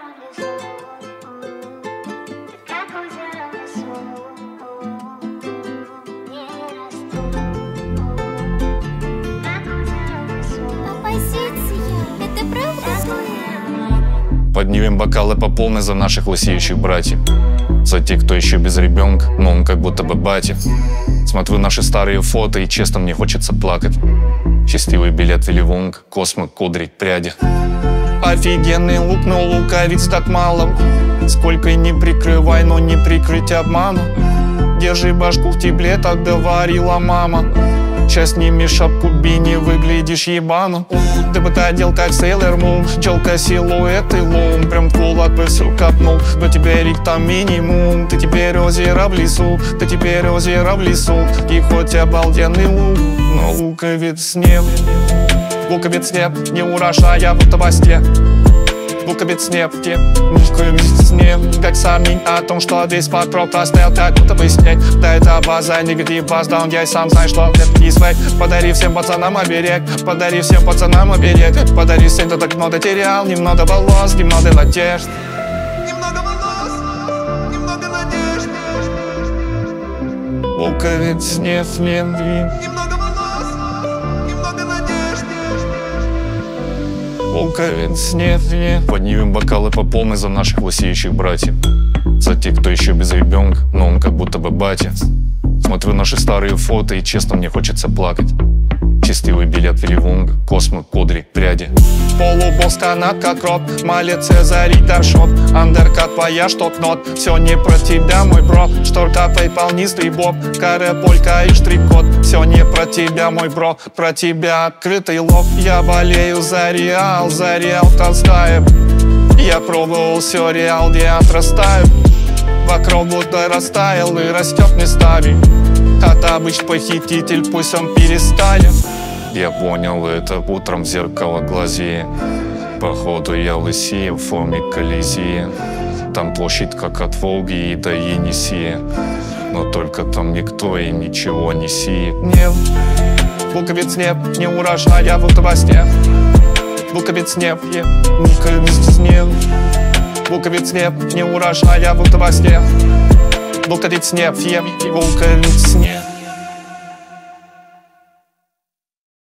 Поднимем бокалы по полной за наших лысеющих братьев, за тех, кто еще без ребенка, но он как будто бы батя. Смотрю наши старые фото, и честно мне хочется плакать. Счастливый билет в Ливонг, космы, кудри, пряди. Офигенный лук, но луковиц так мало. Сколько не прикрывай, но не прикрыть обману. Держи башку в тепле, так говорила мама. Сейчас сними шапку, бини, выглядишь ебану. Ты бы одел как Сейлор Мун, челка, силуэт и лун. Прям в кулак бы все капнул, но теперь их там минимум. Ты теперь озеро в лесу, ты теперь озеро в лесу. И хоть обалденный лук, но луковиц нет. Луковиц нет, не урожая в хвосте. Луковиц нет, где луковиц нет. Как сомнений о том, что весь покров простыл, как будто бы снег. Да это база, негатив баз, да я сам знаю, что это не свой. Подари всем пацанам оберег, подари всем пацанам оберег. Подари всем, кто так много терял, немного волос, немного надежд. Немного волос, немного надежд. Луковиц нет, немного волос, немного надежд. Луковиц нет. Поднимем бокалы по полной за наших лысеющих братьев, за тех, кто еще без ребенка, но он как будто бы батя. Смотрю наши старые фото, и честно мне хочется плакать. Счастливый билет в Ливонг, космы, кудри, пряди. Полубосс канат как рот, малец Цезарь, даршот. Андеркат, вояж, топ-нот. Все не про тебя, мой бро. Шторка, пейпал, низкий боб. Каре, полька и штрих-код. Все не про тебя, мой бро. Про тебя открытый лоб. Я болею за Реал Толстаев. Я пробовал все, Реал, где отрастаю. Вокруг будто растаял и растет местами. Хоттабыч, похититель, пусть он перестанет. Я понял это утром в зеркало глазея. Походу я лысею в форме Колизея. Там площадь как от Волги и до Енисея. Но только там никто и ничего не сеет. Нет, луковиц нет, не урожая в хвосте. Луковиц нет, луковиц нет. Луковиц нет, не урожая в хвосте. Луковиц нет, луковиц нет.